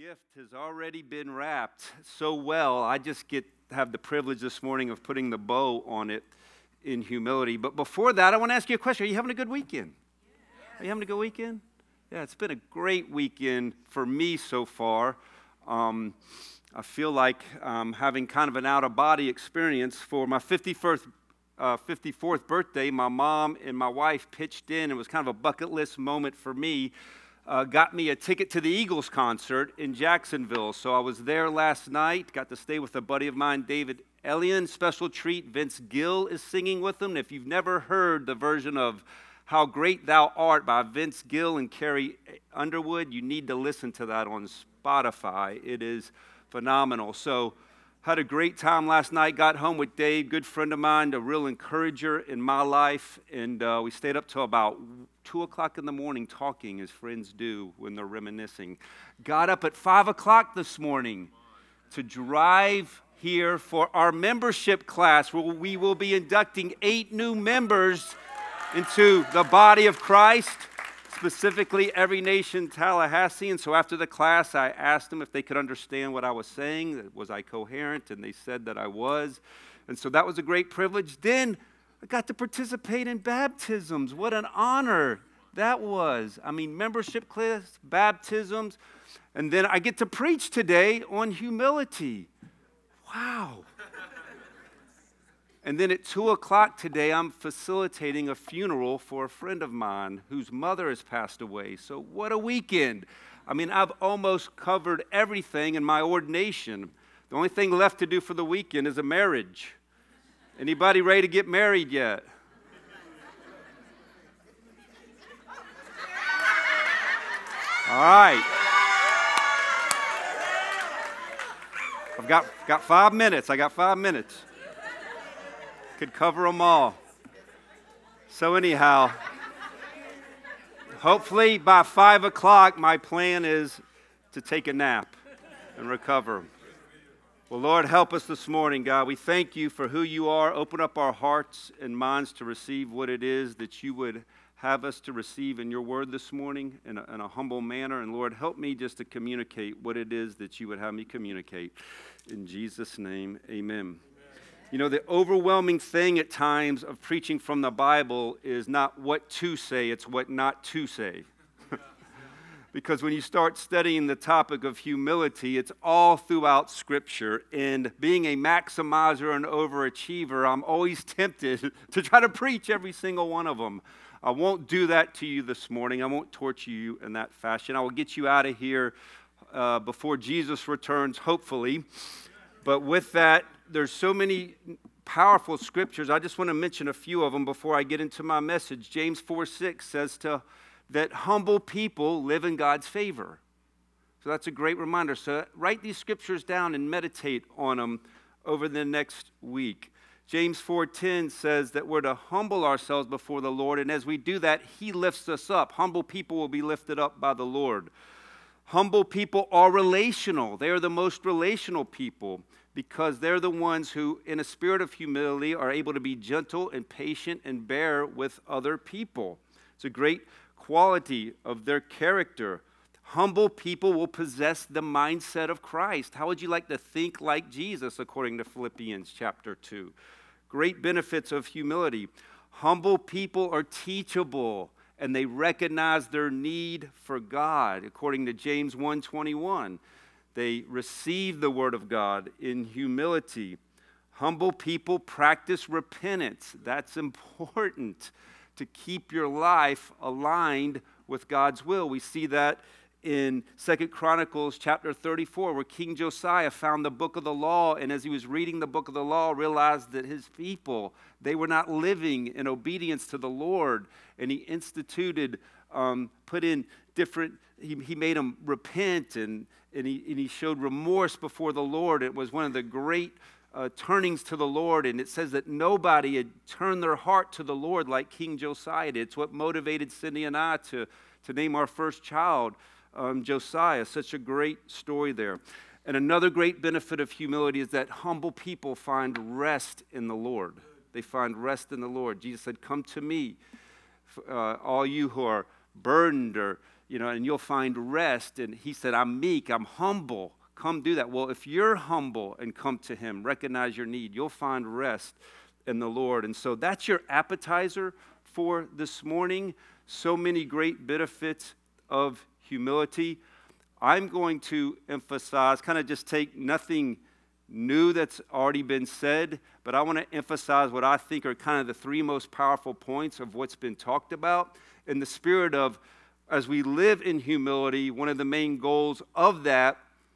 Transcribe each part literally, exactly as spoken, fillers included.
gift has already been wrapped so well. I just get have the privilege this morning of putting the bow on it in humility. But before that, I want to ask you a question. Are you having a good weekend? Are you having a good weekend? Yeah, it's been a great weekend for me so far. Um, I feel like um, having kind of an out-of-body experience. For my fifty-first, uh, fifty-fourth birthday, my mom and my wife pitched in. It was kind of a bucket list moment for me. Uh, got me a ticket to the Eagles concert in Jacksonville. So I was there last night, got to stay with a buddy of mine, David Elian. Special treat, Vince Gill is singing with them. If you've never heard the version of How Great Thou Art by Vince Gill and Carrie Underwood, you need to listen to that on Spotify. It is phenomenal. So had a great time last night, got home with Dave, good friend of mine, a real encourager in my life, and uh, we stayed up till about two o'clock in the morning talking, as friends do when they're reminiscing. Got up at five o'clock this morning to drive here for our membership class, where we will be inducting eight new members into the body of Christ, specifically Every Nation Tallahassee. And so after the class, I asked them if they could understand what I was saying. Was I coherent? And they said that I was. And so that was a great privilege. Then I got to participate in baptisms. What an honor that was. I mean, membership class, baptisms, and then I get to preach today on humility. Wow. And then at two o'clock today, I'm facilitating a funeral for a friend of mine whose mother has passed away. So what a weekend. I mean, I've almost covered everything in my ordination. The only thing left to do for the weekend is a marriage. Anybody ready to get married yet? All right. I've got, got five minutes. I got five minutes. Could cover them all. So anyhow, hopefully by five o'clock, my plan is to take a nap and recover. Well, Lord, help us this morning, God. We thank you for who you are. Open up our hearts and minds to receive what it is that you would have us to receive in your word this morning in a, in a humble manner. And Lord, help me just to communicate what it is that you would have me communicate. In Jesus' name, amen. You know, the overwhelming thing at times of preaching from the Bible is not what to say, it's what not to say. Because when you start studying the topic of humility, it's all throughout Scripture. And being a maximizer and overachiever, I'm always tempted to try to preach every single one of them. I won't do that to you this morning. I won't torture you in that fashion. I will get you out of here uh, before Jesus returns, hopefully. But with that, there's so many powerful scriptures. I just want to mention a few of them before I get into my message. James four six says to that humble people live in God's favor. So that's a great reminder. So write these scriptures down and meditate on them over the next week. James four ten says that we're to humble ourselves before the Lord, and as we do that, he lifts us up. Humble people will be lifted up by the Lord. Humble people are relational. They are the most relational people because they're the ones who, in a spirit of humility, are able to be gentle and patient and bear with other people. It's a great quality of their character. Humble people will possess the mindset of Christ. How would you like to think like Jesus, according to Philippians chapter two? Great benefits of humility. Humble people are teachable, and they recognize their need for God, according to James one twenty-one. They receive the word of God in humility. Humble people practice repentance. That's important to keep your life aligned with God's will. We see that in Second Chronicles chapter thirty-four, where King Josiah found the book of the law, and as he was reading the book of the law, realized that his people, they were not living in obedience to the Lord, and he instituted, um, put in different, he, he made them repent, and, and, he, and he showed remorse before the Lord. It was one of the great uh, turnings to the Lord, and it says that nobody had turned their heart to the Lord like King Josiah did. It's what motivated Cindy and I to, to name our first child Um, Josiah. Such a great story there. And another great benefit of humility is that humble people find rest in the Lord. They find rest in the Lord. Jesus said, come to me, uh, all you who are burdened or you know, and you'll find rest. And he said, I'm meek, I'm humble. Come do that. Well, if you're humble and come to him, recognize your need, you'll find rest in the Lord. And so that's your appetizer for this morning. So many great benefits of humility. I'm going to emphasize, kind of just take nothing new that's already been said, but I want to emphasize what I think are kind of the three most powerful points of what's been talked about in the spirit of, as we live in humility, one of the main goals of that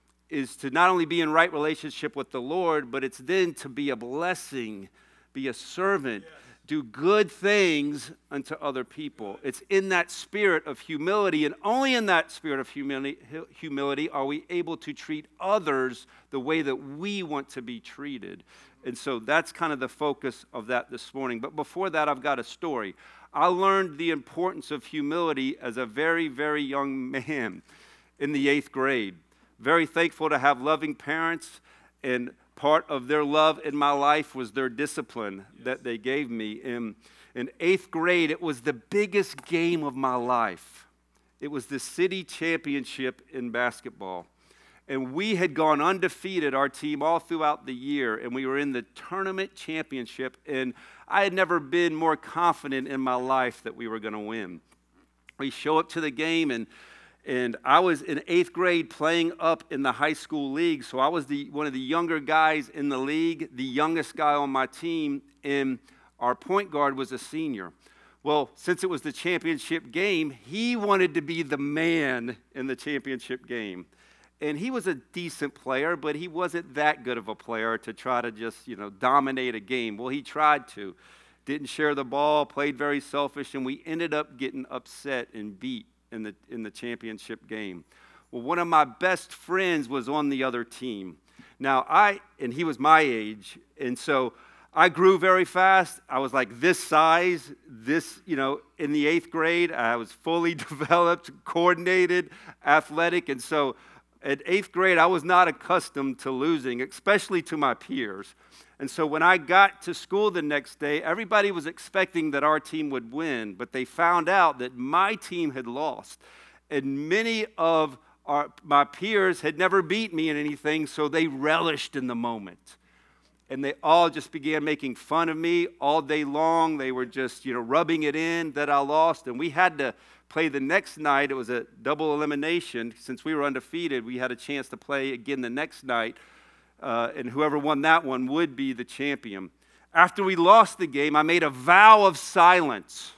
is to not only be in right relationship with the Lord, but it's then to be a blessing, be a servant, yes. Do good things unto other people. It's in that spirit of humility, and only in that spirit of humility, humility are we able to treat others the way that we want to be treated. And so that's kind of the focus of that this morning. But before that, I've got a story. I learned the importance of humility as a very, very young man in the eighth grade. Very thankful to have loving parents, and part of their love in my life was their discipline that they gave me. In, in eighth grade, it was the biggest game of my life. It was the city championship in basketball. And we had gone undefeated, our team, all throughout the year, and we were in the tournament championship, and I had never been more confident in my life that we were going to win. We show up to the game, and And I was in eighth grade playing up in the high school league, so I was the one of the younger guys in the league, the youngest guy on my team, and our point guard was a senior. Well, since it was the championship game, he wanted to be the man in the championship game. And he was a decent player, but he wasn't that good of a player to try to just, you know, dominate a game. Well, he tried to. Didn't share the ball, played very selfish, and we ended up getting upset and beat in the in the championship game. Well, one of my best friends was on the other team. Now, I, and he was my age, and so I grew very fast. I was like this size, this, you know, in the eighth grade, I was fully developed, coordinated, athletic, and so at eighth grade, I was not accustomed to losing, especially to my peers. And so when I got to school the next day, everybody was expecting that our team would win, but they found out that my team had lost. And many of our, my peers had never beat me in anything, so they relished in the moment. And they all just began making fun of me all day long. They were just, you know, rubbing it in that I lost. And we had to play the next night. It was a double elimination. Since we were undefeated, we had a chance to play again the next night. Uh, and whoever won that one would be the champion. After we lost the game, I made a vow of silence.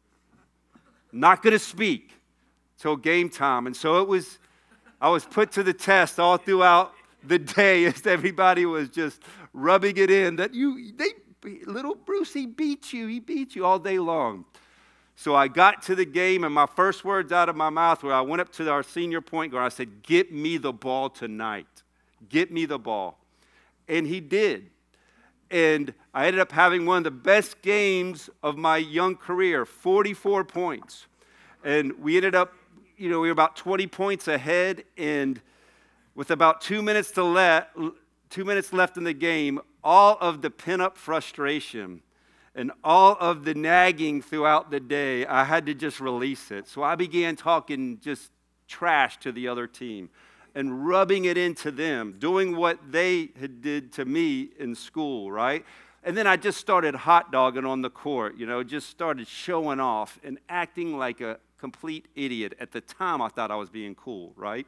Not going to speak till game time. And so it was, I was put to the test all throughout the day as everybody was just rubbing it in that you, they, little Brucey beat you. He beat you all day long. So I got to the game, and my first words out of my mouth were, I went up to our senior point guard. I said, "Get me the ball tonight. Get me the ball." And he did. And I ended up having one of the best games of my young career, forty-four points. And we ended up, you know, we were about twenty points ahead, and with about two minutes to le- two minutes left in the game, all of the pent-up frustration and all of the nagging throughout the day, I had to just release it. So I began talking just trash to the other team and rubbing it into them, doing what they had did to me in school, right? And then I just started hot dogging on the court, you know, just started showing off and acting like a complete idiot. At the time, I thought I was being cool, right?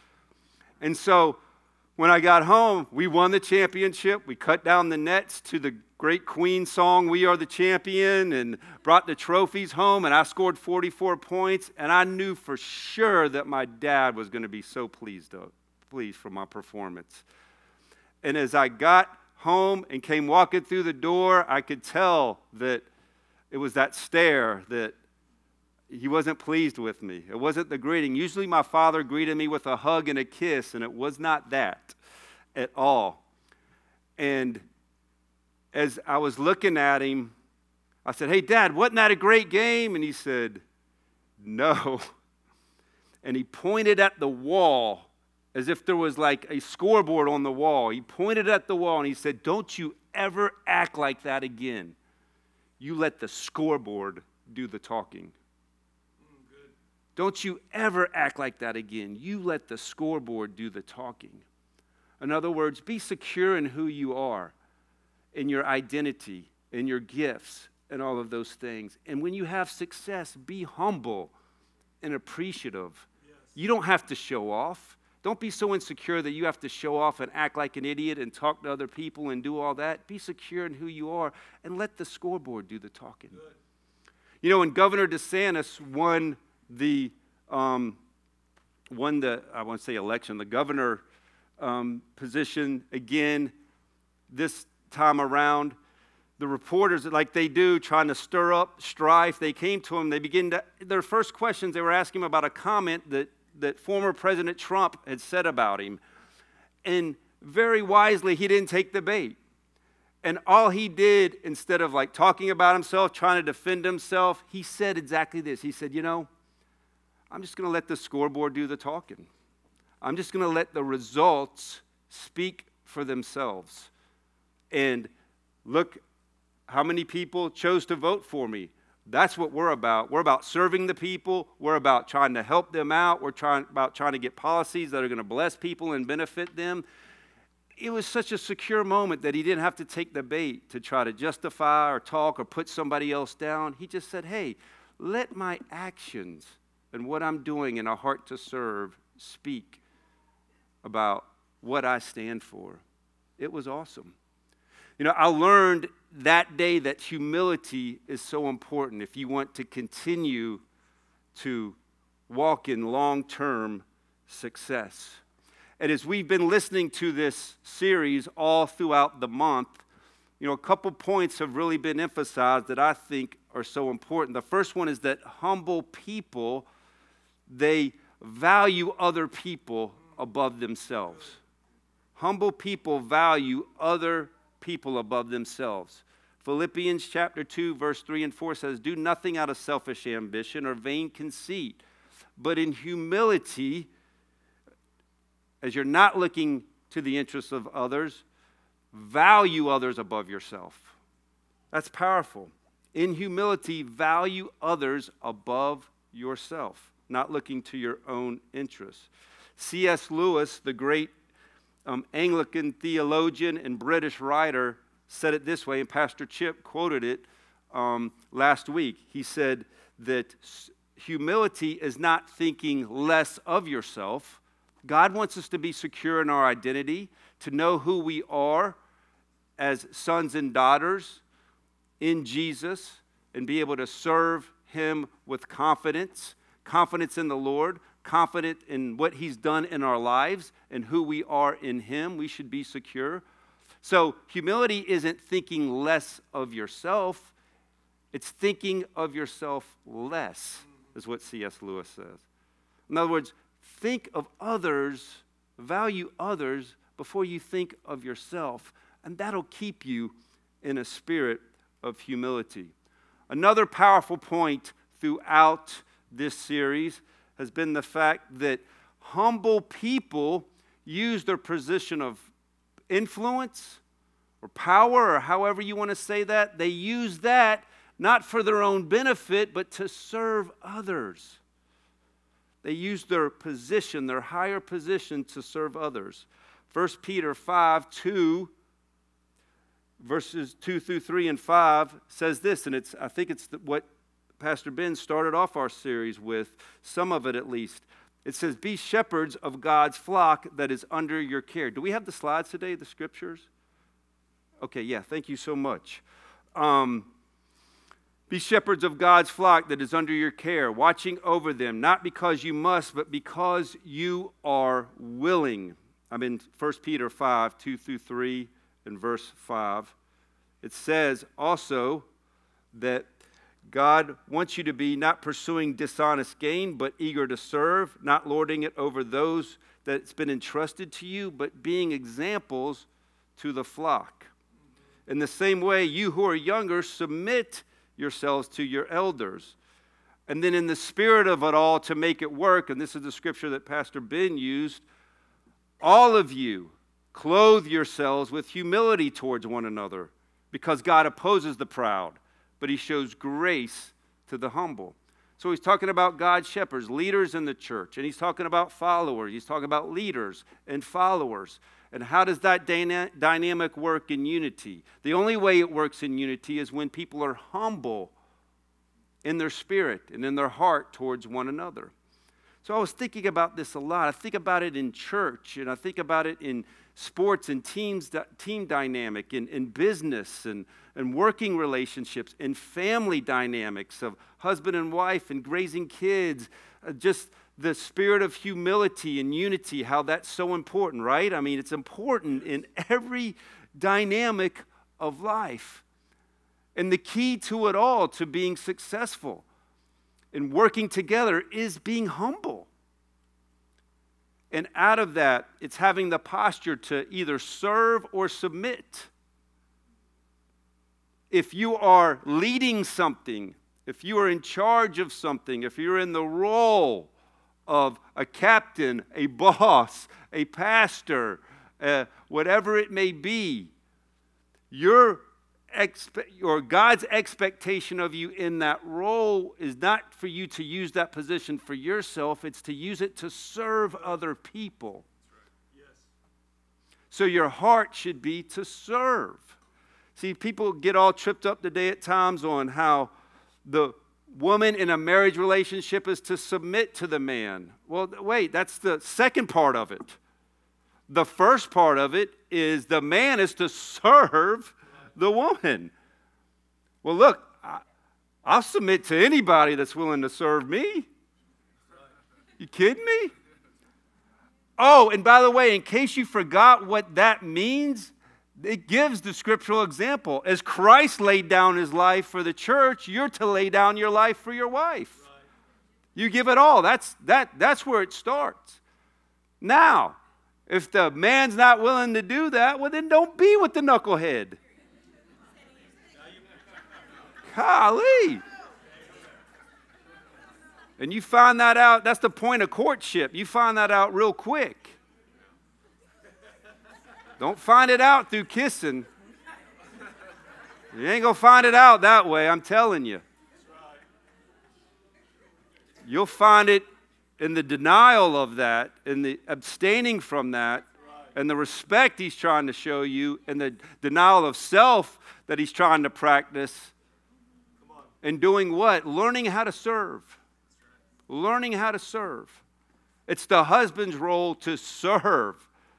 And so when I got home, we won the championship. We cut down the nets to the great Queen song, "We Are the Champion," and brought the trophies home, and I scored forty-four points, and I knew for sure that my dad was going to be so pleased, of, pleased for my performance. And as I got home and came walking through the door, I could tell that it was that stare that he wasn't pleased with me. It wasn't the greeting. Usually my father greeted me with a hug and a kiss, and it was not that at all. And as I was looking at him, I said, "Hey, Dad, wasn't that a great game?" And he said, "No." And he pointed at the wall as if there was like a scoreboard on the wall. He pointed at the wall and he said, "Don't you ever act like that again. You let the scoreboard do the talking." Don't you ever act like that again. You let the scoreboard do the talking. In other words, be secure in who you are, in your identity, in your gifts, and all of those things. And when you have success, be humble and appreciative. Yes. You don't have to show off. Don't be so insecure that you have to show off and act like an idiot and talk to other people and do all that. Be secure in who you are and let the scoreboard do the talking. Good. You know, when Governor DeSantis won the, um, won the, I won't say election, the governor um, position again this time around, the reporters, like they do, trying to stir up strife, they came to him, they began to, their first questions, they were asking him about a comment that, that former President Trump had said about him. And very wisely, he didn't take the bait. And all he did, instead of like talking about himself, trying to defend himself, he said exactly this. He said, you know, I'm just going to let the scoreboard do the talking. I'm just going to let the results speak for themselves. And look how many people chose to vote for me. That's what we're about. We're about serving the people. We're about trying to help them out. We're trying about trying to get policies that are going to bless people and benefit them. It was such a secure moment that he didn't have to take the bait to try to justify or talk or put somebody else down. He just said, hey, let my actions and what I'm doing in a heart to serve speak about what I stand for. It was awesome. You know, I learned that day that humility is so important if you want to continue to walk in long-term success. And as we've been listening to this series all throughout the month, you know, a couple points have really been emphasized that I think are so important. The first one is that humble people, they value other people above themselves. Humble people value other people above themselves. Philippians chapter two, verse three and four says, do nothing out of selfish ambition or vain conceit, but in humility, as you're not looking to the interests of others, value others above yourself. That's powerful. In humility, value others above yourself, not looking to your own interests. C S Lewis, the great um, Anglican theologian and British writer, said it this way, and Pastor Chip quoted it um, last week. He said that humility is not thinking less of yourself. God wants us to be secure in our identity, to know who we are as sons and daughters in Jesus, and be able to serve Him with confidence, confidence in the Lord, confident in what He's done in our lives and who we are in Him. We should be secure. So humility isn't thinking less of yourself. It's thinking of yourself less, is what C S Lewis says. In other words, think of others, value others before you think of yourself, and that'll keep you in a spirit of humility. Another powerful point throughout this series has been the fact that humble people use their position of influence or power, or however you want to say that. They use that not for their own benefit, but to serve others. They use their position, their higher position, to serve others. First Peter five, two, verses two through three and five says this, and it's I think it's the, what Pastor Ben started off our series with, some of it at least. It says, be shepherds of God's flock that is under your care. Do we have the slides today, the scriptures? Okay, yeah, thank you so much. Um, be shepherds of God's flock that is under your care, watching over them, not because you must, but because you are willing. I'm in First Peter five, two through three, and verse five. It says also that God wants you to be not pursuing dishonest gain, but eager to serve, not lording it over those that's been entrusted to you, but being examples to the flock. In the same way, you who are younger, submit yourselves to your elders. And then in the spirit of it all, to make it work, and this is the scripture that Pastor Ben used, all of you clothe yourselves with humility towards one another, because God opposes the proud, but He shows grace to the humble. So he's talking about God's shepherds, leaders in the church, and he's talking about followers. He's talking about leaders and followers. And how does that dyna- dynamic work in unity? The only way it works in unity is when people are humble in their spirit and in their heart towards one another. So I was thinking about this a lot. I think about it in church, and I think about it in sports and teams, team dynamic, in, in business and, and working relationships, in family dynamics of husband and wife and raising kids, uh, just the spirit of humility and unity, how that's so important, right? I mean, it's important in every dynamic of life. And the key to it all, to being successful and working together, is being humble. And out of that, it's having the posture to either serve or submit. If you are leading something, if you are in charge of something, if you're in the role of a captain, a boss, a pastor, uh, whatever it may be, your expe- or God's expectation of you in that role is not for you to use that position for yourself, it's to use it to serve other people. That's right. Yes. So your heart should be to serve. See, people get all tripped up today at times on how the woman in a marriage relationship is to submit to the man. Well, wait, that's the second part of it. The first part of it is the man is to serve the woman. Well, look, I, I'll submit to anybody that's willing to serve me. You kidding me? Oh, and by the way, in case you forgot what that means, it gives the scriptural example. As Christ laid down his life for the church, you're to lay down your life for your wife. Right. You give it all. That's, that, that's where it starts. Now, if the man's not willing to do that, well, then don't be with the knucklehead. Golly. And you find that out, that's the point of courtship. You find that out real quick. Don't find it out through kissing. You ain't going to find it out that way, I'm telling you. You'll find it in the denial of that, in the abstaining from that, and the respect he's trying to show you, and the denial of self that he's trying to practice. And doing what? Learning how to serve. Learning how to serve. It's the husband's role to serve.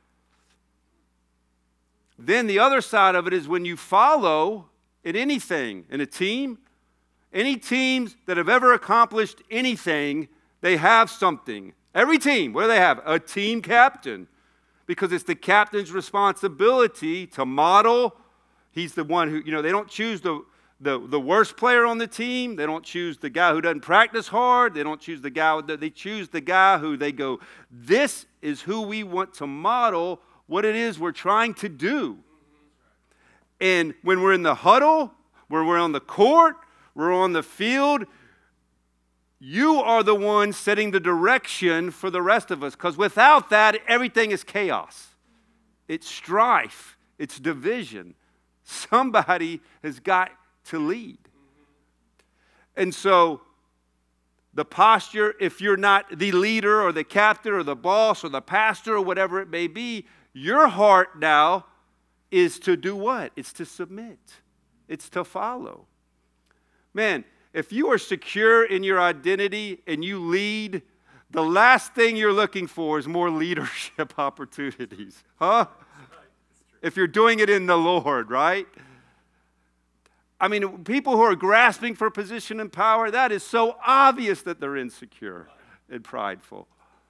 Then the other side of it is when you follow in anything, in a team, any teams that have ever accomplished anything, they have something. Every team, what do they have? A team captain. Because it's the captain's responsibility to model. He's the one who, you know, they don't choose the, the, the worst player on the team. They don't choose the guy who doesn't practice hard. They don't choose the guy, they choose the guy who they go, this is who we want to model what it is we're trying to do. And when we're in the huddle, when we're on the court, we're on the field, you are the one setting the direction for the rest of us. Because without that, everything is chaos. It's strife. It's division. Somebody has got to lead. And so the posture, if you're not the leader or the captain or the boss or the pastor or whatever it may be, your heart now is to do what? It's to submit. It's to follow. Man, if you are secure in your identity and you lead, the last thing you're looking for is more leadership opportunities. Huh? If you're doing it in the Lord, right? I mean, people who are grasping for position and power, that is so obvious that they're insecure and prideful.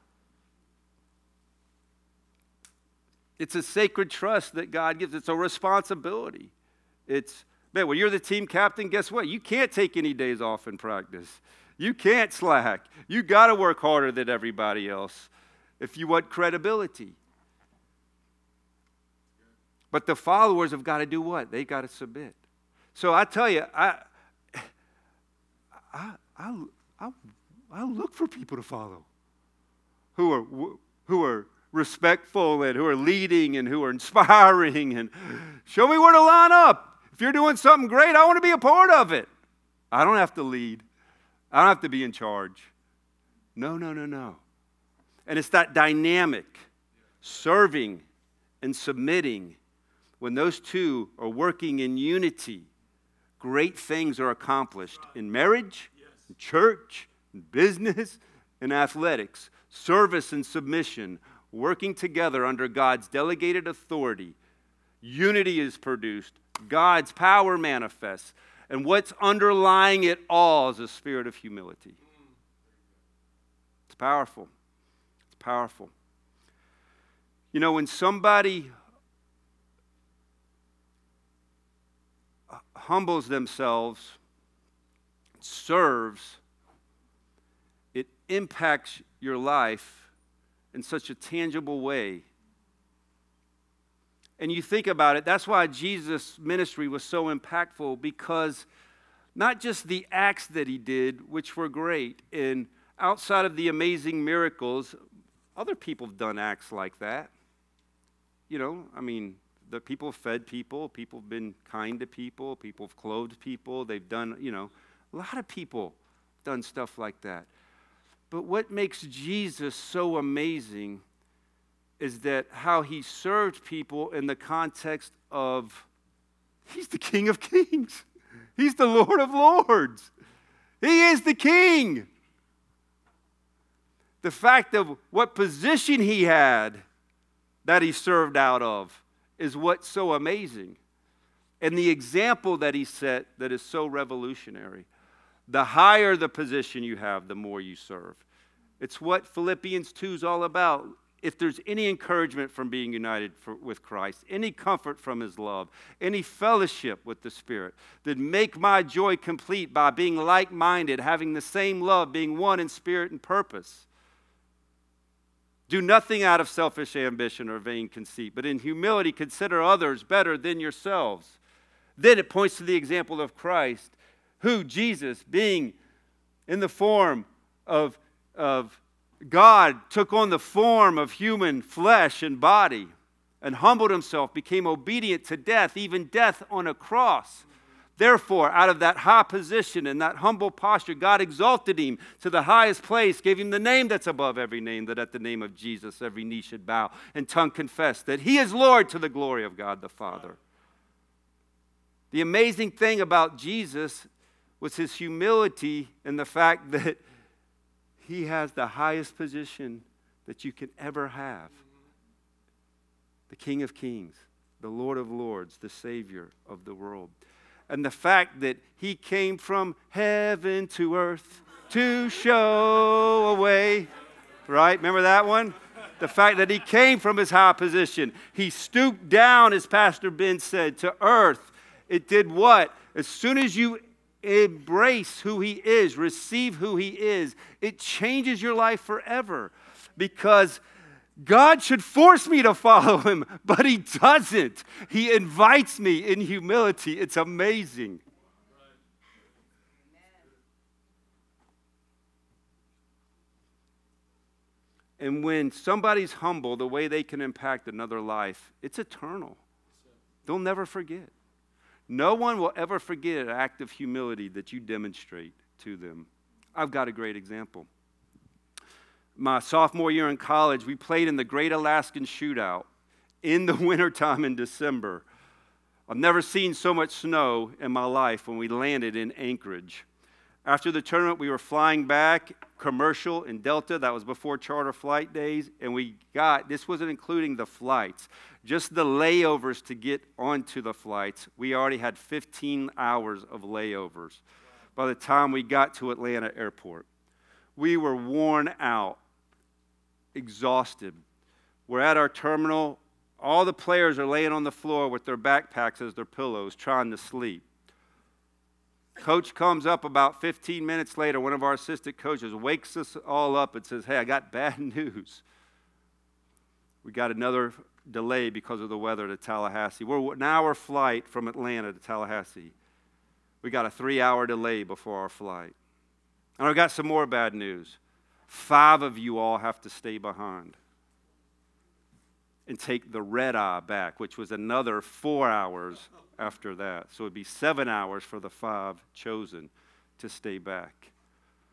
It's a sacred trust that God gives. It's a responsibility. It's, man, when you're the team captain, guess what? You can't take any days off in practice. You can't slack. You got to work harder than everybody else if you want credibility. But the followers have got to do what? They got to submit. So I tell you, I, I, I, I, I look for people to follow who are who are respectful and who are leading and who are inspiring and show me where to line up. If you're doing something great, I want to be a part of it. I don't have to lead. I don't have to be in charge. No, no, no, no. And it's that dynamic, serving and submitting. When those two are working in unity, great things are accomplished in marriage, in church, in business, in athletics. Service and submission, working together under God's delegated authority. Unity is produced. God's power manifests. And what's underlying it all is a spirit of humility. It's powerful. It's powerful. You know, when somebody humbles themselves, serves, it impacts your life in such a tangible way. And you think about it, that's why Jesus' ministry was so impactful, because not just the acts that he did, which were great, and outside of the amazing miracles, other people have done acts like that. You know, I mean, the people have fed people, people have been kind to people, people have clothed people, they've done, you know, a lot of people have done stuff like that. But what makes Jesus so amazing is that how he served people in the context of, he's the King of Kings. He's the Lord of Lords. He is the King. The fact of what position he had that he served out of is what's so amazing. And the example that he set that is so revolutionary. The higher the position you have, the more you serve. It's what Philippians two is all about. If there's any encouragement from being united for, with Christ, any comfort from his love, any fellowship with the Spirit, then make my joy complete by being like-minded, having the same love, being one in spirit and purpose. Do nothing out of selfish ambition or vain conceit, but in humility consider others better than yourselves. Then it points to the example of Christ, who, Jesus, being in the form of, of God, took on the form of human flesh and body and humbled himself, became obedient to death, even death on a cross. Therefore, out of that high position and that humble posture, God exalted him to the highest place, gave him the name that's above every name, that at the name of Jesus every knee should bow and tongue confess that he is Lord, to the glory of God the Father. The amazing thing about Jesus was his humility and the fact that he has the highest position that you can ever have. The King of Kings, the Lord of Lords, the Savior of the world. And the fact that he came from heaven to earth to show a way. Right? Remember that one? The fact that he came from his high position. He stooped down, as Pastor Ben said, to earth. It did what? As soon as you embrace who he is, receive who he is, it changes your life forever. Because God should force me to follow him, but he doesn't. He invites me in humility. It's amazing. And when somebody's humble, the way they can impact another life, it's eternal. They'll never forget. No one will ever forget an act of humility that you demonstrate to them. I've got a great example. My sophomore year in college, we played in the Great Alaskan Shootout in the wintertime in December. I've never seen so much snow in my life when we landed in Anchorage. After the tournament, we were flying back, commercial in Delta. That was before charter flight days. And we got, this wasn't including the flights, just the layovers to get onto the flights. We already had fifteen hours of layovers by the time we got to Atlanta Airport. We were worn out, exhausted. We're at our terminal. All the players are laying on the floor with their backpacks as their pillows, trying to sleep. Coach comes up about fifteen minutes later. One of our assistant coaches wakes us all up and says, "Hey, I got bad news. We got another delay because of the weather to Tallahassee. We're an hour flight from Atlanta to Tallahassee. We got a three-hour delay before our flight. And I got some more bad news. Five of you all have to stay behind and take the red eye back, which was another four hours after that. So it'd be seven hours for the five chosen to stay back."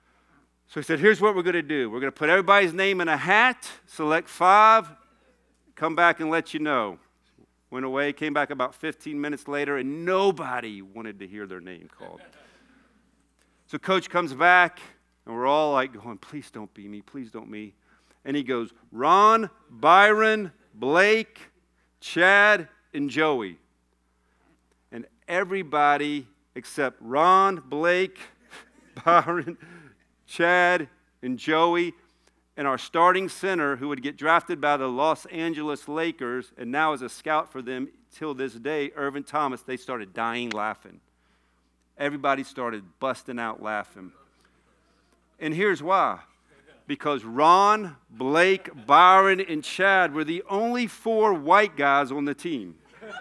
So he said, here's what we're going to do. We're going to put everybody's name in a hat, select five, come back and let you know. Went away, came back about fifteen minutes later, and nobody wanted to hear their name called. So coach comes back, and we're all like going, please don't be me, please don't me. And he goes, Ron, Byron, Blake, Chad, and Joey. And everybody except Ron, Blake, Byron, Chad, and Joey, and our starting center, who would get drafted by the Los Angeles Lakers, and now is a scout for them till this day, Irvin Thomas, they started dying laughing. Everybody started busting out laughing. And here's why. Because Ron, Blake, Byron, and Chad were the only four white guys on the team.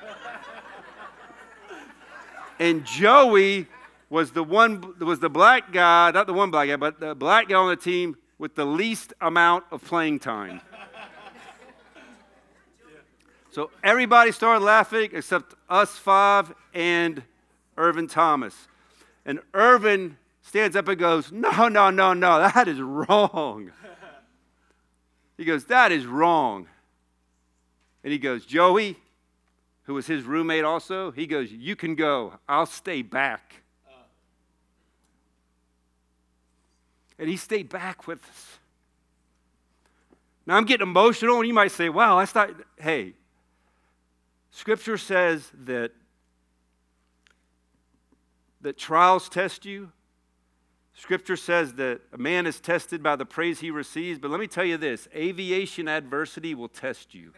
And Joey was the one, was the black guy, not the one black guy, but the black guy on the team with the least amount of playing time. So everybody started laughing except us five and Irvin Thomas. And Irvin stands up and goes, no, no, no, no, that is wrong. He goes, that is wrong. And he goes, Joey, who was his roommate also, he goes, you can go. I'll stay back. And he stayed back with us. Now I'm getting emotional, and you might say, wow, that's not, hey, Scripture says that, that trials test you. Scripture says that a man is tested by the praise he receives, but let me tell you this, aviation adversity will test you.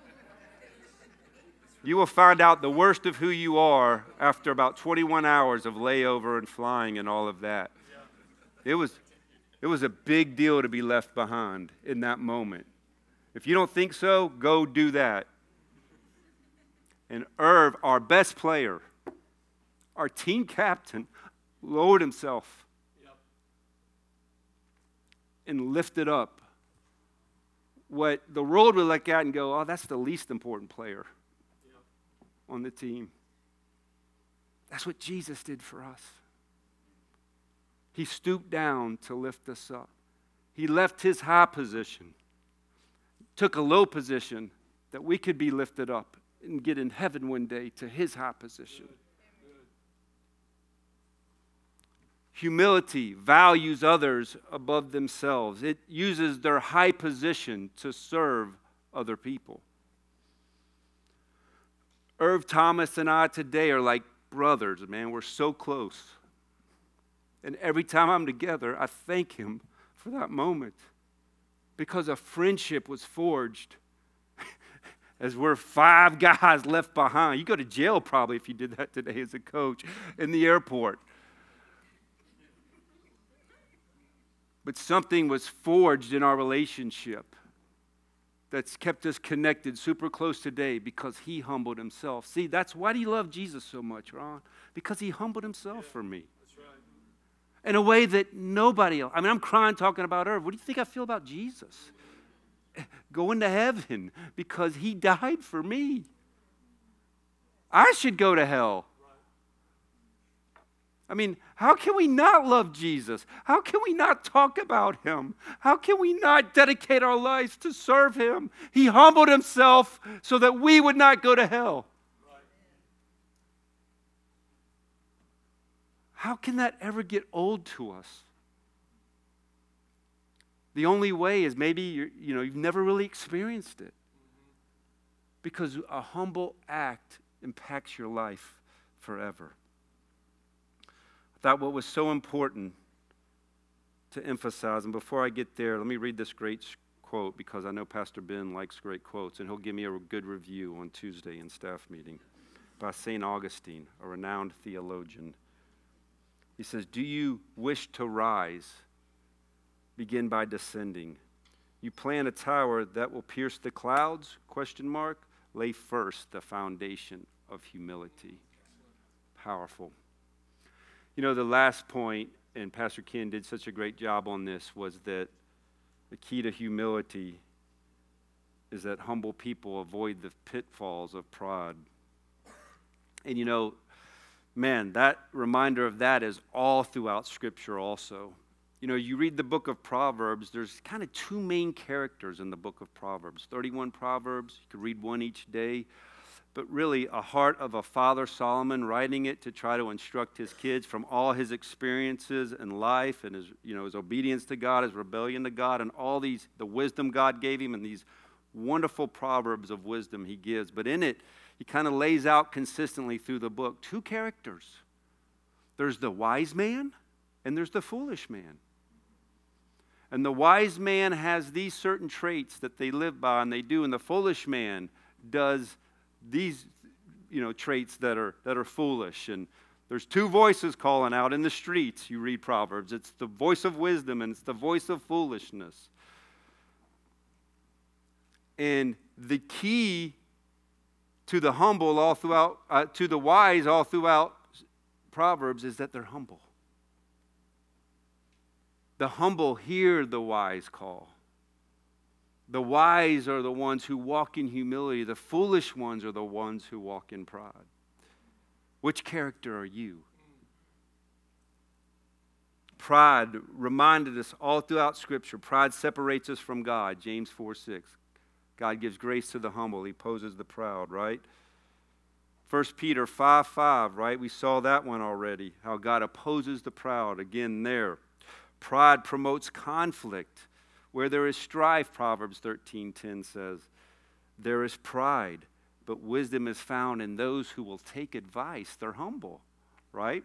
You will find out the worst of who you are after about twenty-one hours of layover and flying and all of that. It was, it was a big deal to be left behind in that moment. If you don't think so, go do that. And Irv, our best player, our team captain, lowered himself yep. and lifted up what the world would look at and go, oh, that's the least important player yep. on the team. That's what Jesus did for us. He stooped down to lift us up. He left his high position, took a low position that we could be lifted up and get in heaven one day to his high position. Good. Good. Humility values others above themselves. It uses their high position to serve other people. Irv Thomas and I today are like brothers, man. We're so close. And every time I'm together, I thank him for that moment because a friendship was forged as we're five guys left behind. You go to jail probably if you did that today as a coach in the airport. But something was forged in our relationship that's kept us connected super close today because he humbled himself. See, that's why do you love Jesus so much, Ron? Because he humbled himself yeah, for me. That's right. In a way that nobody else. I mean, I'm crying talking about Irv. What do you think I feel about Jesus? Going to heaven because he died for me. I should go to hell. I mean, how can we not love Jesus? How can we not talk about him? How can we not dedicate our lives to serve him? He humbled himself so that we would not go to hell. How can that ever get old to us? The only way is maybe you're, you know, you've never really experienced it. Because a humble act impacts your life forever. I thought what was so important to emphasize, and before I get there, let me read this great quote because I know Pastor Ben likes great quotes, and he'll give me a good review on Tuesday in staff meeting by Saint Augustine, a renowned theologian. He says, "Do you wish to rise? Begin by descending. You plan a tower that will pierce the clouds? Question mark. Lay first the foundation of humility." Powerful. You know, the last point, and Pastor Ken did such a great job on this, was that the key to humility is that humble people avoid the pitfalls of pride. And you know, man, that reminder of that is all throughout Scripture also. You know, you read the book of Proverbs, there's kind of two main characters in the book of Proverbs. thirty-one Proverbs, you could read one each day. But really, a heart of a father, Solomon, writing it to try to instruct his kids from all his experiences in life and his, you know, his obedience to God, his rebellion to God, and all these, the wisdom God gave him and these wonderful proverbs of wisdom he gives. But in it, he kind of lays out consistently through the book two characters. There's the wise man and there's the foolish man. And the wise man has these certain traits that they live by and they do, and the foolish man does these, you know, traits that are that are foolish. And there's two voices calling out in the streets. You read Proverbs. It's the voice of wisdom and it's the voice of foolishness. And the key to the humble all throughout, uh, to the wise all throughout Proverbs is that they're humble. The humble hear the wise call. The wise are the ones who walk in humility. The foolish ones are the ones who walk in pride. Which character are you? Pride reminded us all throughout Scripture. Pride separates us from God. James four six. God gives grace to the humble. He opposes the proud, right? First Peter five five, right? We saw that one already. How God opposes the proud. Again there. Pride promotes conflict. Where there is strife, Proverbs thirteen ten says, there is pride, but wisdom is found in those who will take advice. They're humble, right?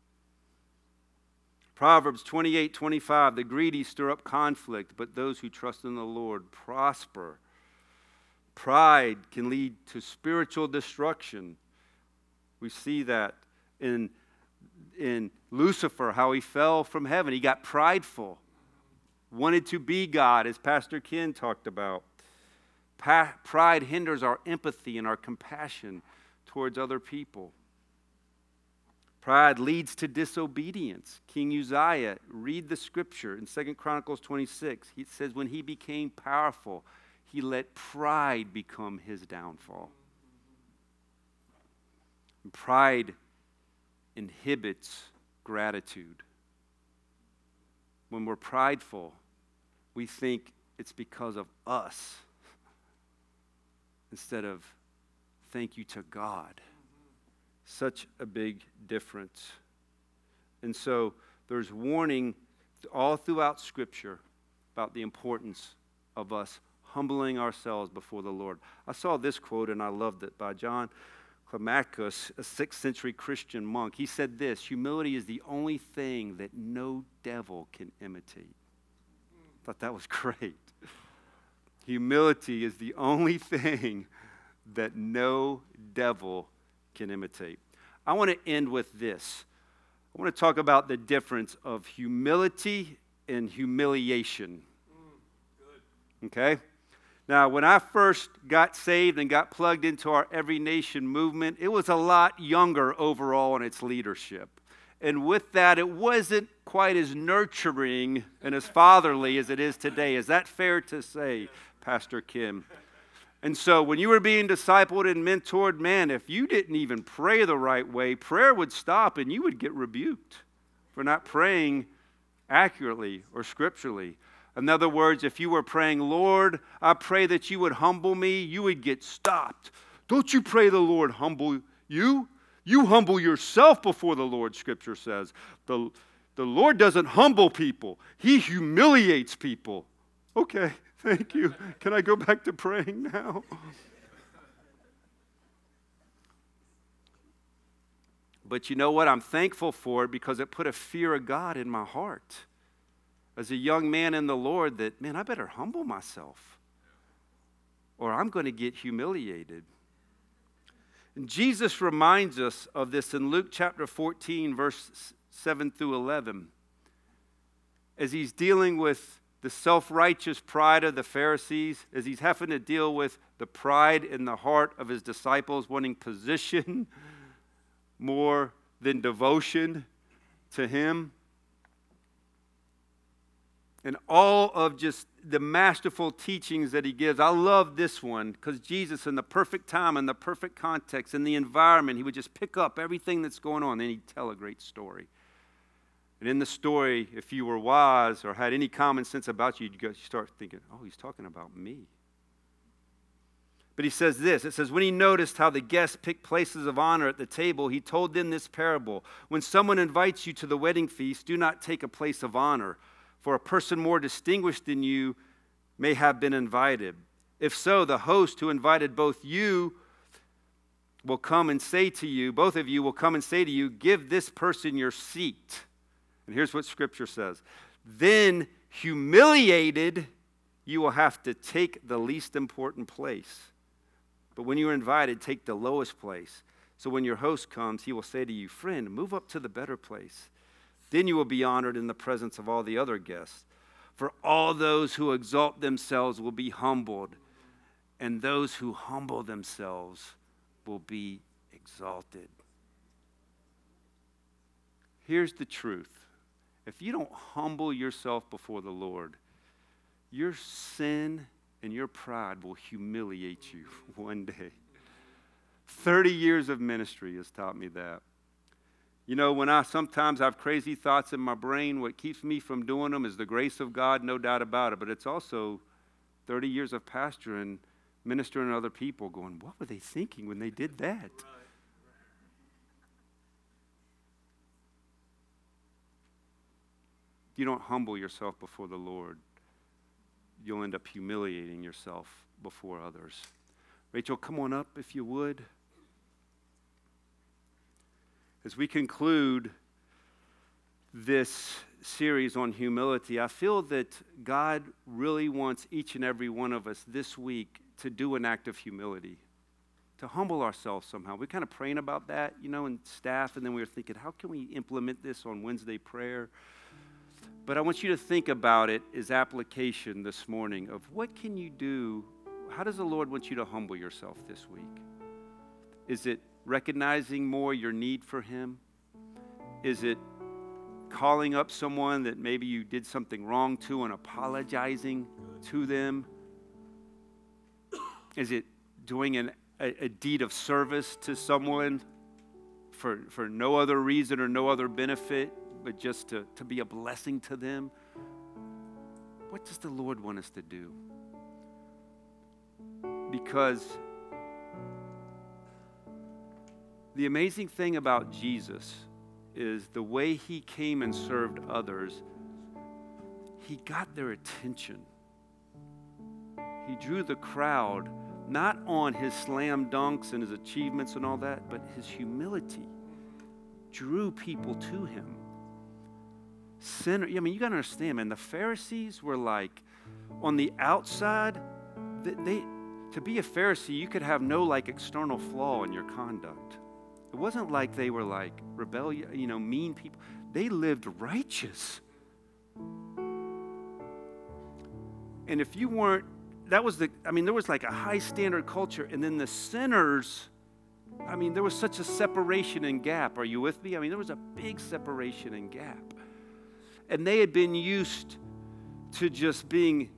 Proverbs twenty-eight twenty-five, the greedy stir up conflict, but those who trust in the Lord prosper. Pride can lead to spiritual destruction. We see that in in Lucifer, how he fell from heaven. He got prideful, wanted to be God, as Pastor Ken talked about. Pa- pride hinders our empathy and our compassion towards other people. Pride leads to disobedience. King Uzziah, read the scripture in Second Chronicles twenty-six. He says when he became powerful, he let pride become his downfall. And pride inhibits gratitude. When we're prideful, we think it's because of us instead of thank you to God. Such a big difference. And so there's warning all throughout Scripture about the importance of us humbling ourselves before the Lord. I saw this quote and I loved it by John Climacus, a sixth century Christian monk. He said this: humility is the only thing that no devil can imitate. I thought that was great. Humility is the only thing that no devil can imitate. I want to end with this. I want to talk about the difference of humility and humiliation. Okay? Now, when I first got saved and got plugged into our Every Nation movement, it was a lot younger overall in its leadership. And with that, it wasn't quite as nurturing and as fatherly as it is today. Is that fair to say, Pastor Kim? And so when you were being discipled and mentored, man, if you didn't even pray the right way, prayer would stop and you would get rebuked for not praying accurately or scripturally. In other words, if you were praying, Lord, I pray that you would humble me, you would get stopped. Don't you pray the Lord humble you? You humble yourself before the Lord, Scripture says. The, the Lord doesn't humble people. He humiliates people. Okay, thank you. Can I go back to praying now? But you know what? I'm thankful for it because it put a fear of God in my heart. As a young man in the Lord, that, man, I better humble myself or I'm going to get humiliated. And Jesus reminds us of this in Luke chapter fourteen, verse seven through eleven. As he's dealing with the self-righteous pride of the Pharisees, as he's having to deal with the pride in the heart of his disciples, wanting position more than devotion to him. And all of just the masterful teachings that he gives. I love this one because Jesus, in the perfect time, in the perfect context, in the environment, he would just pick up everything that's going on and he'd tell a great story. And in the story, if you were wise or had any common sense about you, you'd go, you start thinking, oh, he's talking about me. But he says this, it says, when he noticed how the guests picked places of honor at the table, he told them this parable. When someone invites you to the wedding feast, do not take a place of honor, for a person more distinguished than you may have been invited. If so, the host who invited both you will come and say to you, both of you will come and say to you, give this person your seat. And here's what Scripture says. Then, humiliated, you will have to take the least important place. But when you are invited, take the lowest place. So when your host comes, he will say to you, friend, move up to the better place. Then you will be honored in the presence of all the other guests. For all those who exalt themselves will be humbled, and those who humble themselves will be exalted. Here's the truth. If you don't humble yourself before the Lord, your sin and your pride will humiliate you one day. thirty years of ministry has taught me that. You know, when I sometimes have crazy thoughts in my brain, what keeps me from doing them is the grace of God, no doubt about it. But it's also thirty years of pastoring, ministering to other people, going, what were they thinking when they did that? You don't humble yourself before the Lord, you'll end up humiliating yourself before others. Rachel, come on up if you would. As we conclude this series on humility, I feel that God really wants each and every one of us this week to do an act of humility, to humble ourselves somehow. We're kind of praying about that, you know, in staff, and then we were thinking, how can we implement this on Wednesday prayer? But I want you to think about it as application this morning of what can you do? How does the Lord want you to humble yourself this week? Is it recognizing more your need for Him? Is it calling up someone that maybe you did something wrong to and apologizing to them? Is it doing an, a, a deed of service to someone for, for no other reason or no other benefit, but just to, to be a blessing to them? What does the Lord want us to do? Because the amazing thing about Jesus is the way He came and served others, He got their attention. He drew the crowd, not on His slam dunks and His achievements and all that, but His humility drew people to Him. Sinner, I mean, you got to understand, man, the Pharisees were like, on the outside, they, they to be a Pharisee, you could have no like external flaw in your conduct. It wasn't like they were like rebellious, you know, mean people. They lived righteous. And if you weren't, that was the, I mean, there was like a high standard culture. And then the sinners, I mean, there was such a separation and gap. Are you with me? I mean, there was a big separation and gap. And they had been used to just being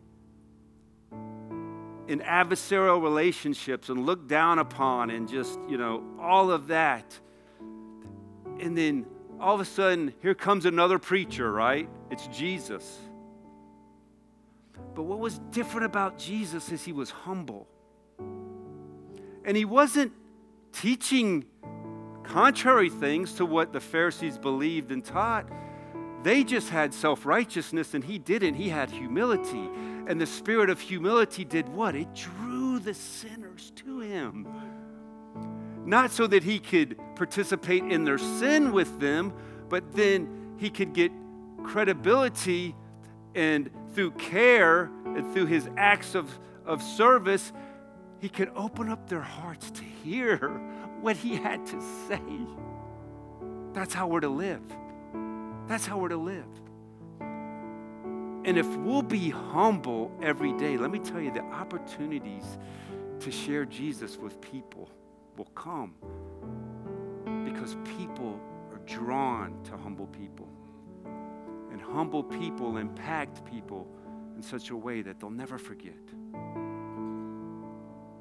in adversarial relationships and looked down upon and just, you know, all of that. And then all of a sudden, here comes another preacher, right? It's Jesus. But what was different about Jesus is He was humble. And He wasn't teaching contrary things to what the Pharisees believed and taught. They just had self-righteousness, and He didn't. He had humility. And the spirit of humility did what? It drew the sinners to Him. Not so that He could participate in their sin with them, but then He could get credibility, and through care and through His acts of, of service, He could open up their hearts to hear what He had to say. That's how we're to live. That's how we're to live. And if we'll be humble every day, let me tell you, the opportunities to share Jesus with people will come because people are drawn to humble people. And humble people impact people in such a way that they'll never forget.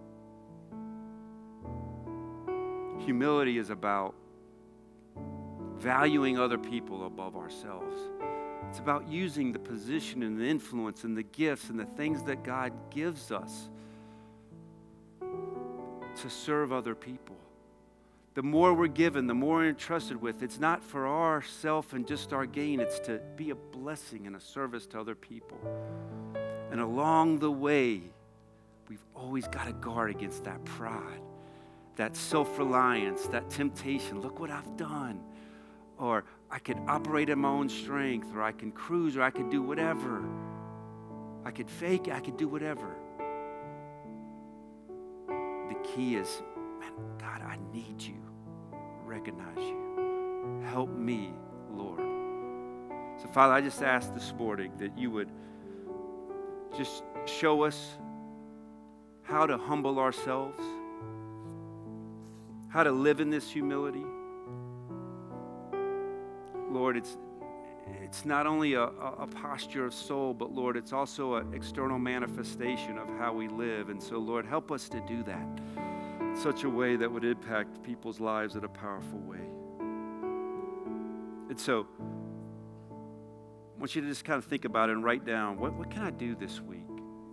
Humility is about valuing other people above ourselves. It's about using the position and the influence and the gifts and the things that God gives us to serve other people. The more we're given, the more we're entrusted with. It's not for ourself and just our gain. It's to be a blessing and a service to other people. And along the way, we've always got to guard against that pride, that self-reliance, that temptation. Look what I've done. Or I could operate in my own strength, or I can cruise, or I could do whatever. I could fake, I could do whatever. The key is, man, God, I need you. Recognize you. Help me, Lord. So, Father, I just ask this morning that you would just show us how to humble ourselves, how to live in this humility. Lord, it's it's not only a, a posture of soul, but Lord, it's also an external manifestation of how we live. And so, Lord, help us to do that in such a way that would impact people's lives in a powerful way. And so, I want you to just kind of think about it and write down, what, what can I do this week?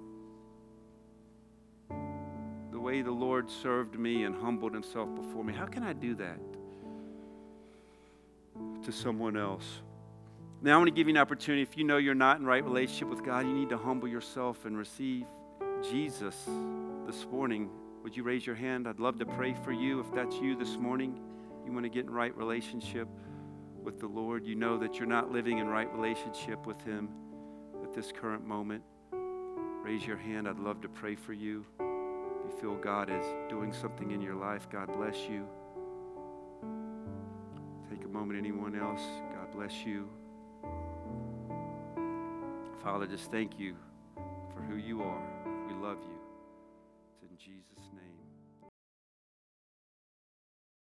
The way the Lord served me and humbled himself before me, how can I do that to someone else? Now I want to give you an opportunity. If you know you're not in right relationship with God, you need to humble yourself and receive Jesus this morning. Would you raise your hand? I'd love to pray for you. If that's you this morning, you want to get in right relationship with the Lord. You know that you're not living in right relationship with him at this current moment. Raise your hand. I'd love to pray for you. If you feel God is doing something in your life, God bless you. Take a moment. Anyone else? God bless you. Father, just thank you for who you are. We love you.